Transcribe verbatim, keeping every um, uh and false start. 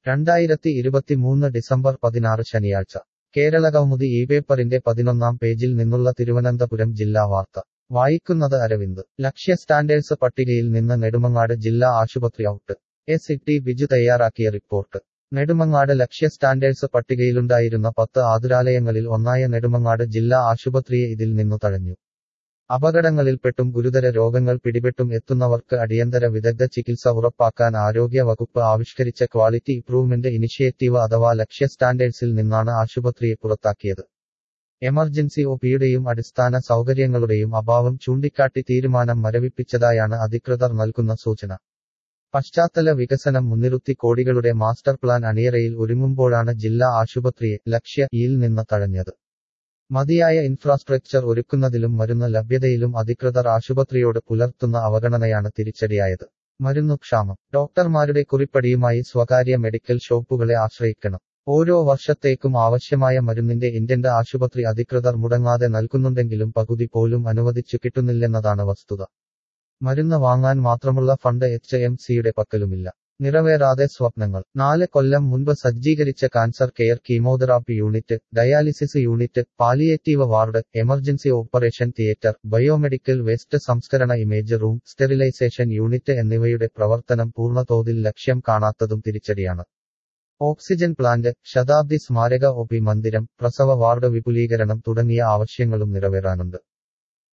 രണ്ടായിരത്തി ഇരുപത്തിമൂന്ന് ഡിസംബർ പതിനാറ് ശനിയാഴ്ച കേരളകൗമുദി ഈ പേപ്പറിന്റെ പതിനൊന്നാം പേജിൽ നിന്നുള്ള തിരുവനന്തപുരം ജില്ലാ വാർത്ത വായിക്കുന്നത് അരവിന്ദ്. ലക്ഷ്യ സ്റ്റാൻഡേർഡ്സ് പട്ടികയിൽ നിന്ന് നെടുമങ്ങാട് ജില്ലാ ആശുപത്രി ഔട്ട്. എസ് ടി ബിജു തയ്യാറാക്കിയ റിപ്പോർട്ട്. നെടുമങ്ങാട് ലക്ഷ്യ സ്റ്റാൻഡേർഡ്സ് പട്ടികയിലുണ്ടായിരുന്ന പത്ത് ആതുരാലയങ്ങളിൽ ഒന്നായ നെടുമങ്ങാട് ജില്ലാ ആശുപത്രിയെ ഇതിൽ നിന്നു തഴഞ്ഞു. അപകടങ്ങളിൽപ്പെട്ടും ഗുരുതര രോഗങ്ങൾ പിടിപെട്ടും എത്തുന്നവർക്ക് അടിയന്തര വിദഗ്ധ ചികിത്സ ഉറപ്പാക്കാൻ ആരോഗ്യ വകുപ്പ് ആവിഷ്കരിച്ച ക്വാളിറ്റി ഇംപ്രൂവ്മെന്റ് ഇനിഷ്യേറ്റീവ് അഥവാ ലക്ഷ്യ സ്റ്റാൻഡേർഡ്സിൽ നിന്നാണ് ആശുപത്രിയെ പുറത്താക്കിയത്. എമർജൻസി ഒ പിയുടെയും അടിസ്ഥാന സൗകര്യങ്ങളുടെയും അഭാവം ചൂണ്ടിക്കാട്ടി തീരുമാനം മരവിപ്പിച്ചതായാണ് അധികൃതർ നൽകുന്ന സൂചന. പശ്ചാത്തല വികസനം മുൻനിർത്തി കോടികളുടെ മാസ്റ്റർ പ്ലാൻ അണിയറയിൽ ഒരുങ്ങുമ്പോഴാണ് ജില്ലാ ആശുപത്രിയെ ലക്ഷ്യ യിൽ നിന്ന് തഴഞ്ഞത്. മതിയായ ഇൻഫ്രാസ്ട്രക്ചർ ഒരുക്കുന്നതിലും മരുന്ന് ലഭ്യതയിലും അധികൃതർ ആശുപത്രിയോട് പുലർത്തുന്ന അവഗണനയാണ് തിരിച്ചടിയായത്. മരുന്നുക്ഷാമം. ഡോക്ടർമാരുടെ കുറിപ്പടിയുമായി സ്വകാര്യ മെഡിക്കൽ ഷോപ്പുകളെ ആശ്രയിക്കണം. ഓരോ വർഷത്തേക്കും ആവശ്യമായ മരുന്നിന്റെ ഇൻഡന്റ് ആശുപത്രി അധികൃതർ മുടങ്ങാതെ നൽകുന്നുണ്ടെങ്കിലും പകുതി പോലും അനുവദിച്ചു കിട്ടുന്നില്ലെന്നതാണ് വസ്തുത. മരുന്ന് വാങ്ങാൻ മാത്രമുള്ള ഫണ്ട് എച്ച് എം സിയുടെ പക്കലുമില്ല. നിറവേറാതെ സ്വപ്നങ്ങൾ. നാല് കൊല്ലം മുൻപ് സജ്ജീകരിച്ച cancer care chemotherapy unit, dialysis unit, palliative ward, emergency operation theatre, biomedical waste സംസ്കരണ ഇമേജ് റൂം, സ്റ്റെറിലൈസേഷൻ യൂണിറ്റ് എന്നിവയുടെ പ്രവർത്തനം പൂർണ്ണതോതിൽ ലക്ഷ്യം കാണാത്തതും തിരിച്ചടിയാണ്. ഓക്സിജൻ പ്ലാന്റ്, ശതാബ്ദി സ്മാരക ഒ പി മന്ദിരം, പ്രസവ വാർഡ് വിപുലീകരണം തുടങ്ങിയ ആവശ്യങ്ങളും നിറവേറാനുണ്ട്.